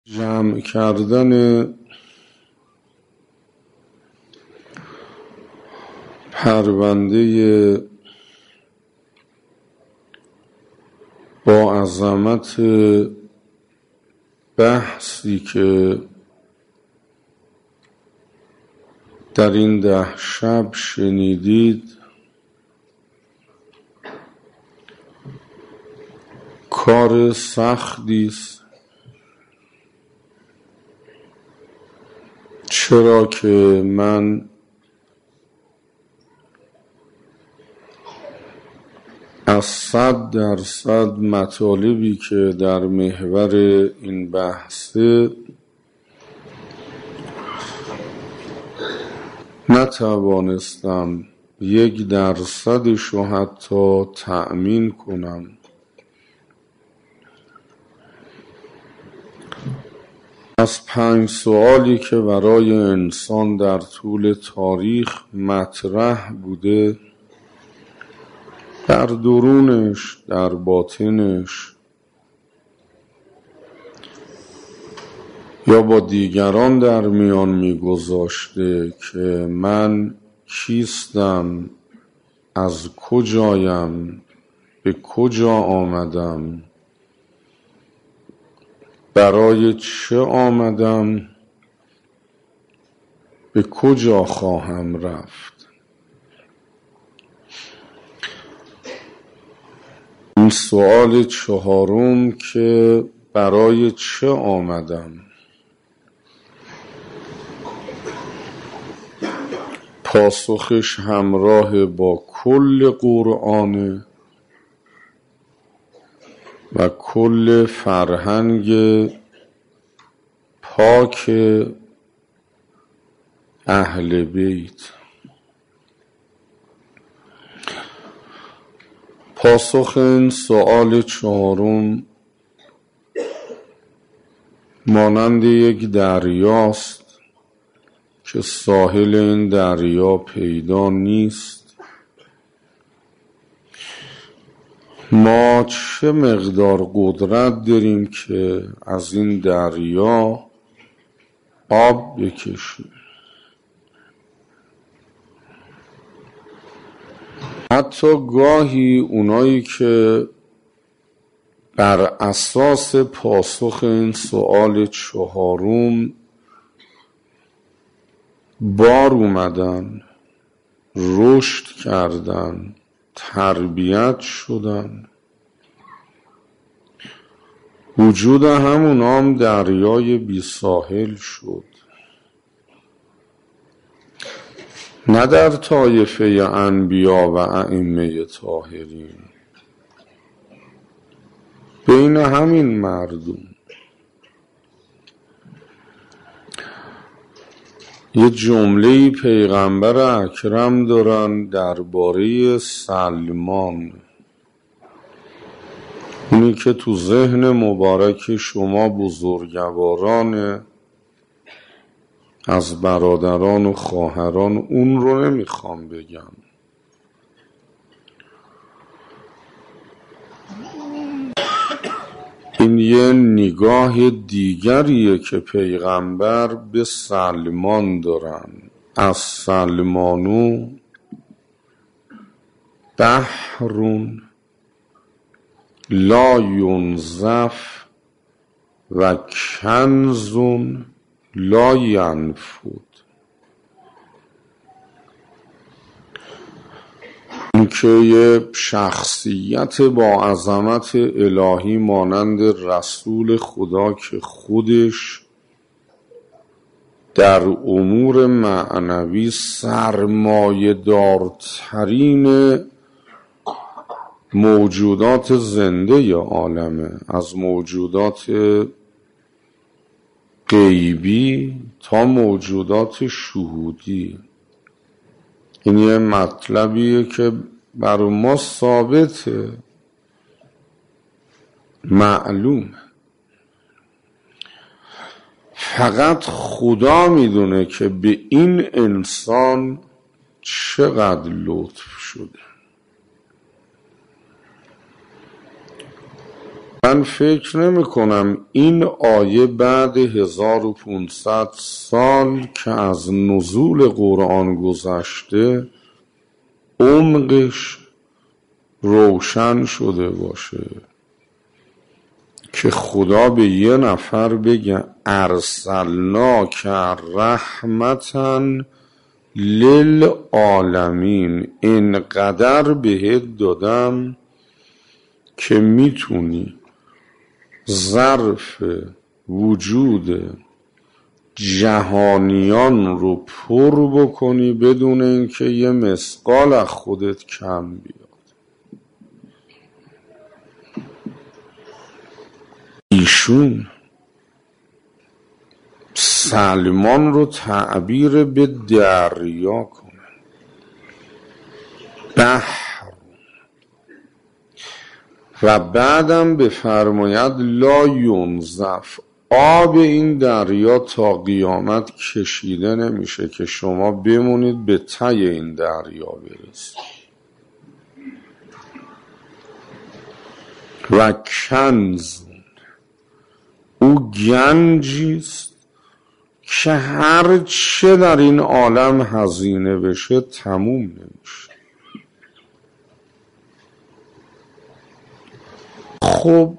جمع کردن پرونده با عظمت بحثی که در این 10 شب شنیدید کار سختی است، چرا که من از 100% مطالبی که در محور این بحثه نتوانستم 1% رو حتی تأمین کنم. از 5 سوالی که برای انسان در طول تاریخ مطرح بوده، در درونش، در باطنش یا با دیگران در میان میگذاشته که من کیستم، از کجایم، به کجا آمدم، برای چه آمدم، به کجا خواهم رفت. این سوال 4 که برای چه آمدم، پاسخش همراه با کل قرآن و کل فرهنگ پاک اهل بیت. پاسخ این سوال 4 مانند یک دریاست که ساحل این دریا پیدا نیست. ما چه مقدار قدرت داریم که از این دریا آب بکشیم؟ حتی گاهی اونایی که بر اساس پاسخ این سوال 4 بار اومدن، رشد کردن، تربیت شدن، وجود همونا هم دریای بی ساحل شد. نه در طایفه انبیا و ائمه طاهرین، بین همین مردم. یه جمله‌ای پیغمبر اکرم دارن درباره سلمان، اینی که تو ذهن مبارک شما بزرگواران از برادران و خواهران اون رو نمیخوام بگم. این یه نگاه دیگریه که پیغمبر به سلمان دارن. از سلمانو بحرون لا ینزف و کنزون لا ینفد. این که یه شخصیت با عظمت الهی مانند رسول خدا که خودش در امور معنوی سرمایه دارترین موجودات زنده عالمه، از موجودات غیبی تا موجودات شهودی. این یه مطلبیه که بر ما ثابته، معلومه. فقط خدا میدونه که به این انسان چقدر لطف شده. من فکر نمی کنم این آیه بعد 1500 سال که از نزول قرآن گذشته عمقش روشن شده باشه که خدا به یه نفر بگه ارسلناک رحمتا للعالمین، اینقدر بهت دادم که میتونی ظرف وجود جهانیان رو پر بکنی بدون اینکه یه مثقال از خودت کم بیاد. ایشون سلمان رو تعبیر به دریا کنه، بحر، و بعدم بفرماید لا ینزف، آب این دریا تا قیامت کشیده نمیشه که شما بمونید به ته این دریا برسید. و کنز، او گنجیست که هر چه در این عالم هزینه بشه تموم نمیشه. خب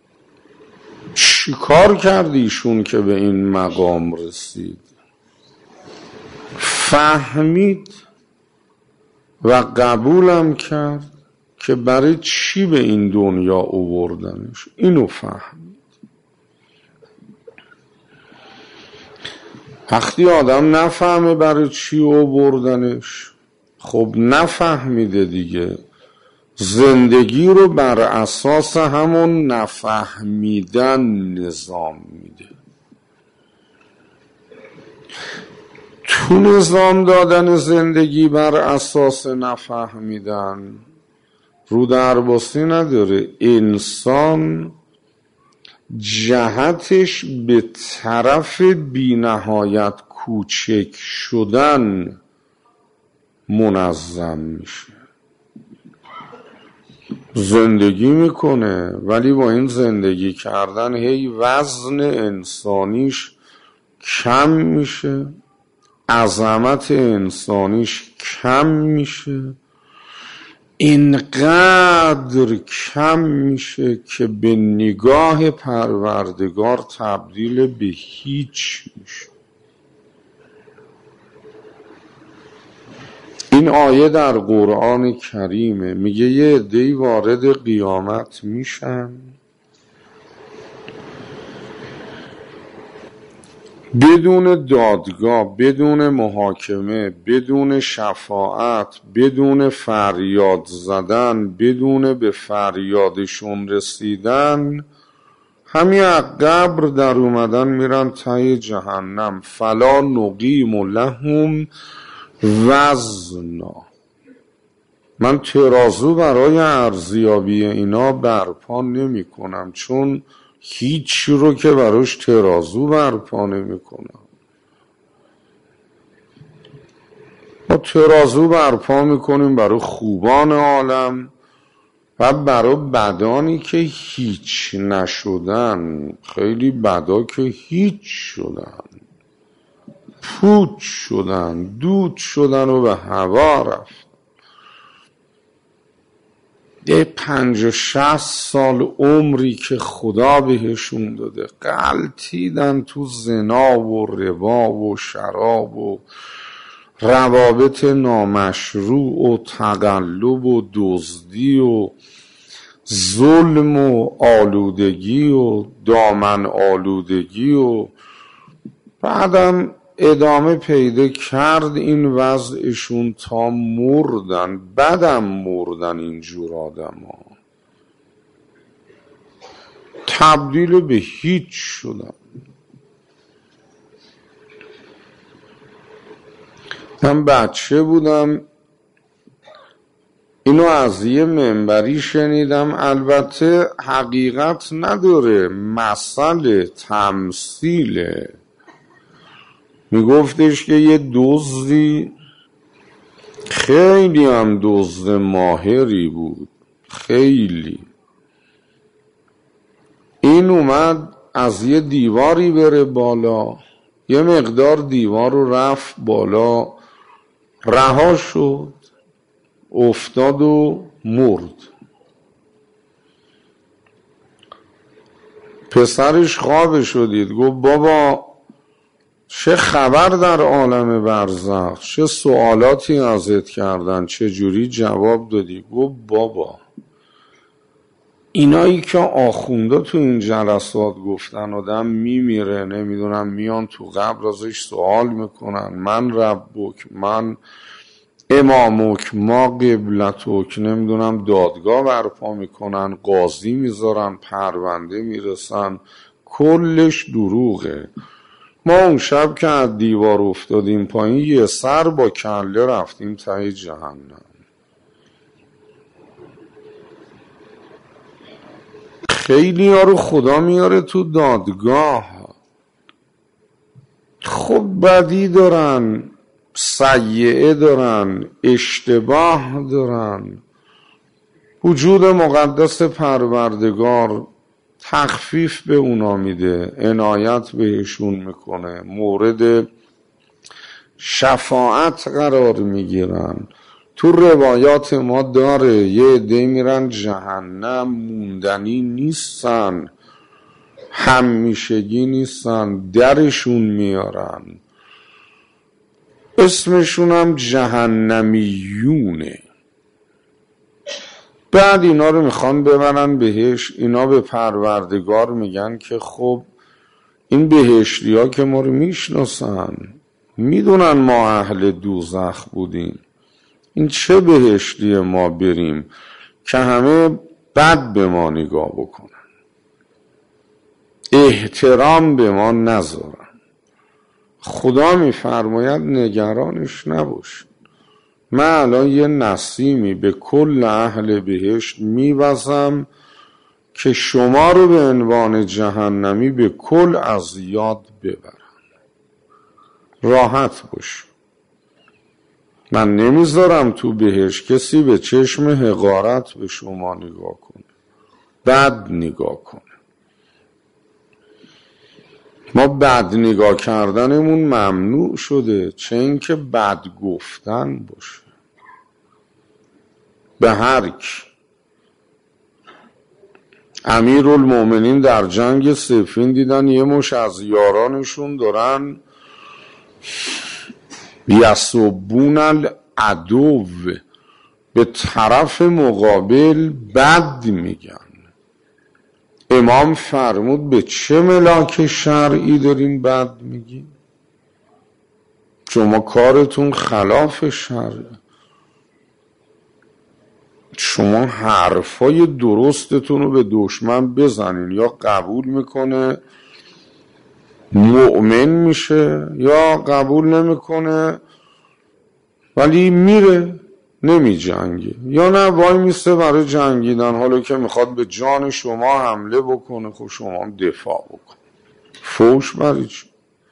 چیکار کردیشون که به این مقام رسید؟ فهمید و قبولم کرد که برای چی به این دنیا آوردنش، اینو فهمید. وقتی آدم نفهمه برای چی آوردنش، خب نفهمیده دیگه، زندگی رو بر اساس همون نفهمیدن نظام میده. تو نظام دادن زندگی بر اساس نفهمیدن رو درباسی نداره. انسان جهتش به طرف بی نهایت کوچک شدن منظم میشه. زندگی میکنه ولی با این زندگی کردن هی وزن انسانیش کم میشه، عظمت انسانیش کم میشه، اینقدر کم میشه که به نگاه پروردگار تبدیل به هیچ میشه. این آیه در قرآن کریمه، میگه یه عده‌ای وارد قیامت میشن بدون دادگاه، بدون محاکمه، بدون شفاعت، بدون فریاد زدن، بدون به فریادشون رسیدن، همین از قبر در اومدن میرن ته جهنم. فلا نقیم لهم وزنا. من ترازو برای ارزیابی اینا برپا نمی کنم، چون هیچ رو که براش ترازو برپا نمی کنم. ما ترازو برپا می کنیم برای خوبان عالم و برای بدانی که هیچ نشدن. خیلی بدا که هیچ شدن، پوچ شدن، دود شدن و به هوا رفت. 50-60 سال عمری که خدا بهشون داده غلطیدن تو زنا و ربا و شراب و روابط نامشروع و تقلب و دزدی و ظلم و آلودگی و دامن آلودگی، و بعدم ادامه پیدا کرد این وضعشون تا مردن. بدم مردن اینجور آدم ها، تبدیل به هیچ شدن. من بچه بودم اینو از یه منبری شنیدم، البته حقیقت نداره، مثل تمثیله. میگفتش که یه دزدی، خیلی هم دزد ماهری بود، خیلی این اومد از یه دیواری بره بالا، یه مقدار دیوار رو رفت بالا، رها شد، افتاد و مرد. پسرش خوابش رو دید، گفت بابا چه خبر در عالم برزخ، چه سوالاتی ازت کردن، چه جوری جواب دادی؟ گفت بابا اینایی که آخوندا تو این جلسات گفتن آدم میمیره، نمیدونم میان تو قبر ازش سوال میکنن، من ربک، من امامک، ما قبلتک، نمیدونم دادگاه برپا میکنن، قاضی میذارن، پرونده میرسن، کلش دروغه. ما اون شب که از دیوار افتادیم پایین یه سر با کله رفتیم ته جهنم. خیلی ها رو خدا میاره تو دادگاه، خب بدی دارن، سیئه دارن، اشتباه دارن. وجود مقدس پروردگار تخفیف به اونا میده، عنایت بهشون میکنه، مورد شفاعت قرار میگیرن. تو روایات ما داره یه عده میرن جهنم، موندنی نیستن، همیشگی نیستن، درشون میارن، اسمشون هم جهنمیونه. بعد اینا رو میخوان ببرن بهش. اینا به پروردگار میگن که خب این بهشتی ها که ما رو میشناسن، میدونن ما اهل دوزخ بودیم، این چه بهشتی ما بریم که همه بد به ما نگاه بکنن، احترام به ما نذارن. خدا میفرماید نگرانش نباش، من الان یه نسیمی به کل اهل بهشت میوزم که شما رو به عنوان جهنمی به کل از یاد ببرن. راحت باش، من نمیذارم تو بهشت کسی به چشم حقارت به شما نگاه کنه، بد نگاه کنه. ما بد نگاه کردنمون ممنوع شده، چه اینکه بد گفتن باشه به هر کی. امیرالمومنین در جنگ صفین دیدن یه مش از یارانشون دارن یسبون العدو، به طرف مقابل بد میگن. امام فرمود به چه ملاک شرعی دارین بد میگین؟ شما کارتون خلاف شرعه، شما حرفای درستتون رو به دشمن بزنین، یا قبول میکنه مؤمن میشه یا قبول نمیکنه ولی میره نمی جنگه، یا نه وای میسته برای جنگیدن، حالا که میخواد به جان شما حمله بکنه خب شما هم دفاع بکن. فوش برای چی؟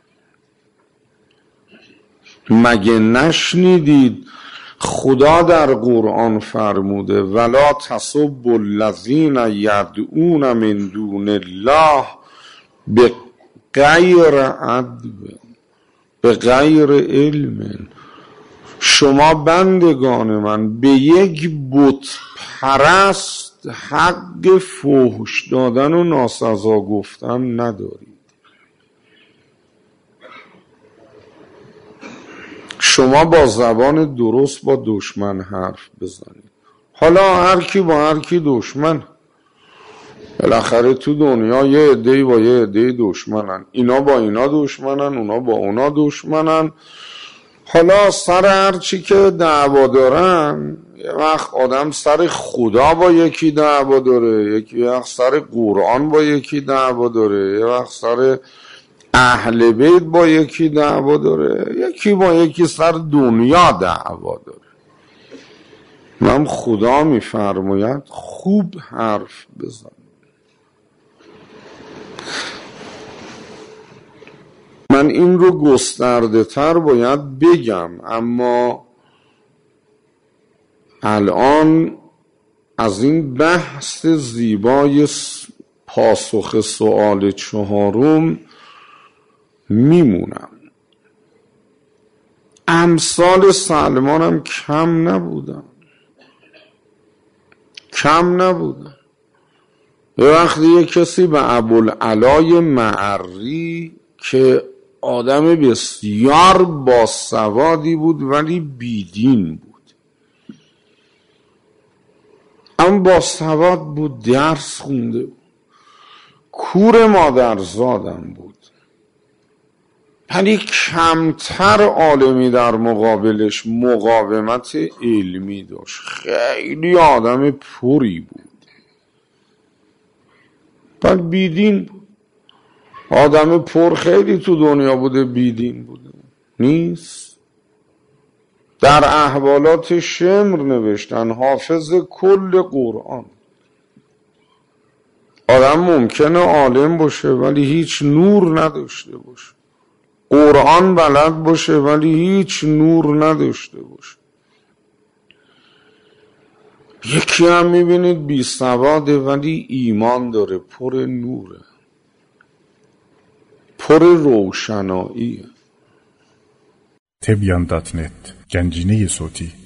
مگه نشنیدید خدا در قرآن فرموده ولا تسبوا الذین یدعون من دون الله به غیر عدل، به غیر علم. شما بندگان من به یک بت پرست حق فحش دادن و ناسزا گفتن ندارید. شما با زبان درست با دشمن حرف بزنید. حالا هر کی با هر کی دشمن، بالاخره تو دنیا یه عده‌ای با یه عده‌ای دشمنن، اینا با اینا دشمنن، اونا با اونا دشمنن. حالا سر هر چی که دعوا دارن، یه وقت آدم سر خدا با یکی دعوا داره، یکی وقت سر قرآن با یکی دعوا داره، یه وقت سر اهل بیت با یکی دعوا داره، یکی با یکی سر دنیا دعوا داره. من خدا میفرماید خوب حرف بزن. من این رو گسترده تر باید بگم، اما الان از این بحث زیبای پاسخ سوال چهارم میمونم. امثال سلمان هم کم نبودن. یه وقتی یه کسی به ابوالعلای معری که آدم بسیار باسوادی بود ولی بیدین بود، اما باسواد بود، درس خونده بود، کور مادرزادم بود، ولی کمتر عالمی در مقابلش مقاومت علمی داشت. خیلی آدم پری بود، ولی بیدین بود. آدم پر خیلی تو دنیا بوده بیدین بوده نیست. در احوالات شمر نوشتن حافظ کل قرآن. آدم ممکنه عالم باشه ولی هیچ نور نداشته باشه، قرآن بلد باشه ولی هیچ نور نداشته باشه. یکی هم میبینید بی سواده ولی ایمان داره، پر نوره، پر روشناییه. تبیان.net گنجینه صوتی